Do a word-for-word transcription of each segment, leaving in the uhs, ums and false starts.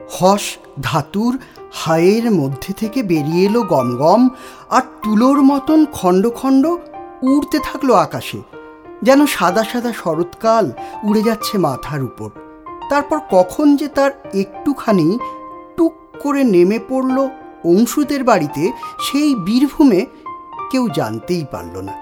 হস ধাতুর হায়ের মধ্যে থেকে বেরিয়ে এলো গমগম, আর তুলোর মতন খণ্ড খণ্ড উড়তে থাকলো আকাশে, যেন সাদা সাদা শরৎকাল উড়ে যাচ্ছে মাথার উপর। তারপর কখন যে তার একটুখানি টুক করে নেমে পড়ল অংশুদের বাড়িতে, সেই বীরভূমে কেউ জানতেই পারল না।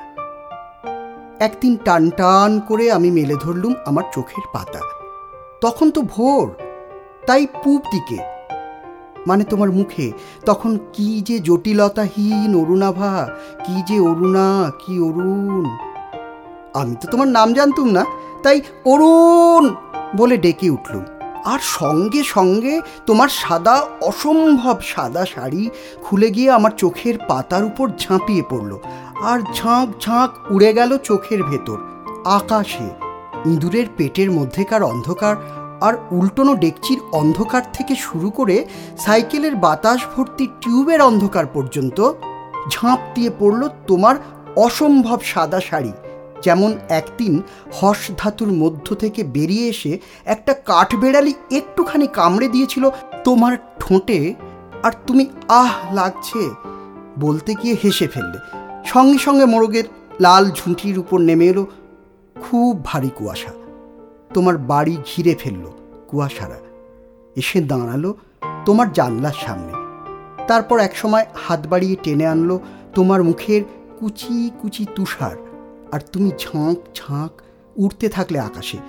একদিন টান টান করে আমি মেলে ধরলুম আমার চোখের পাতা। তখন তো ভোর, তাই পূব দিকে, মানে তোমার মুখে তখন কি যে জটিলতাহীন অরুণাভা, কি যে অরুণা, কি অরুণ। আমি তো তোমার নাম জানতুম না, তাই অরুণ বলে ডেকে উঠলুম। আর সঙ্গে সঙ্গে তোমার সাদা, অসম্ভব সাদা শাড়ি খুলে গিয়ে আমার চোখের পাতার উপর ঝাঁপিয়ে পড়ল, আর ঝাঁক ঝাঁক উড়ে গেল চোখের ভেতর আকাশে। ইঁদুরের পেটের মধ্যেকার অন্ধকার আর উল্টোনো ডেকচির অন্ধকার থেকে শুরু করে সাইকেলের বাতাস ভর্তি টিউবের অন্ধকার পর্যন্ত ঝাঁপ দিয়ে পড়ল তোমার অসম্ভব সাদা শাড়ি, যেমন একদিন হস ধাতুর মধ্য থেকে বেরিয়ে এসে একটা কাঠবেড়ালি একটুখানি কামড়ে দিয়েছিল তোমার ঠোঁটে, আর তুমি আহ লাগছে বলতে গিয়ে হেসে ফেললে। সঙ্গে সঙ্গে মোরগের লাল ঝুঁটির উপর নেমে এলো খুব ভারী কুয়াশা। তোমার বাড়ি ঘিরে ফেলল কুয়াশারা, এসে দাঁড়ালো তোমার জানলার সামনে। তারপর একসময় হাত বাড়িয়ে টেনে আনলো তোমার মুখের কুচি কুচি তুষার, আর তুমি ঝাঁক ঝাঁক উড়তে থাকলে আকাশে।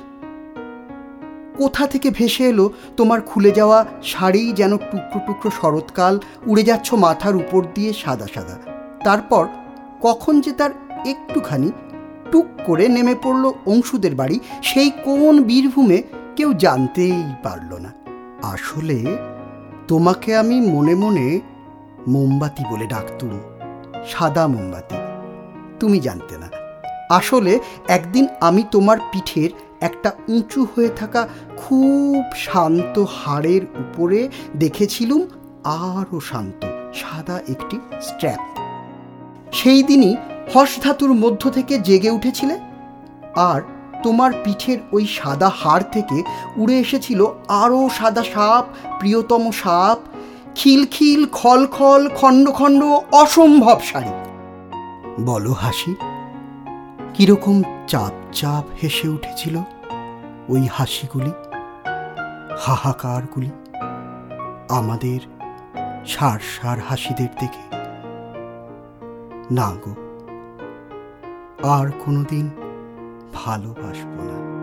কোথা থেকে ভেসে এলো তোমার খুলে যাওয়া শাড়ি, যেন টুকরো টুকরো শরৎকাল উড়ে যাচ্ছ মাথার উপর দিয়ে সাদা সাদা। তারপর কখন যে তার একটুখানি টুক করে নেমে পড়ল অংশুদের বাড়ি, সেই কোন বীরভূমে কেউ জানতেই পারল না। আসলে তোমাকে আমি মনে মনে মোমবাতি বলে ডাকতুম, সাদা মোমবাতি। তুমি জানতে না। আসলে একদিন আমি তোমার পিঠের একটা উঁচু হয়ে থাকা খুব শান্ত হাড়ের উপরে দেখেছিলুম আরও শান্ত সাদা একটি স্ট্র্যাপ। সেই দিনই হস ধাতুর মধ্য থেকে জেগে উঠেছিলে, আর তোমার পিঠের ওই সাদা হাড় থেকে উড়ে এসেছিল আরও সাদা সাপ, প্রিয়তম সাপ, খিলখিল খলখল খণ্ড খণ্ড অসম্ভব শাড়ি। বলো হাসি, কিরকম চাপ চাপ হেসে উঠেছিল ওই হাসিগুলি, হাহাকারগুলি, আমাদের সার সার হাসিদের দেখে। না গো, আর কোনোদিন ভালোবাসবো না।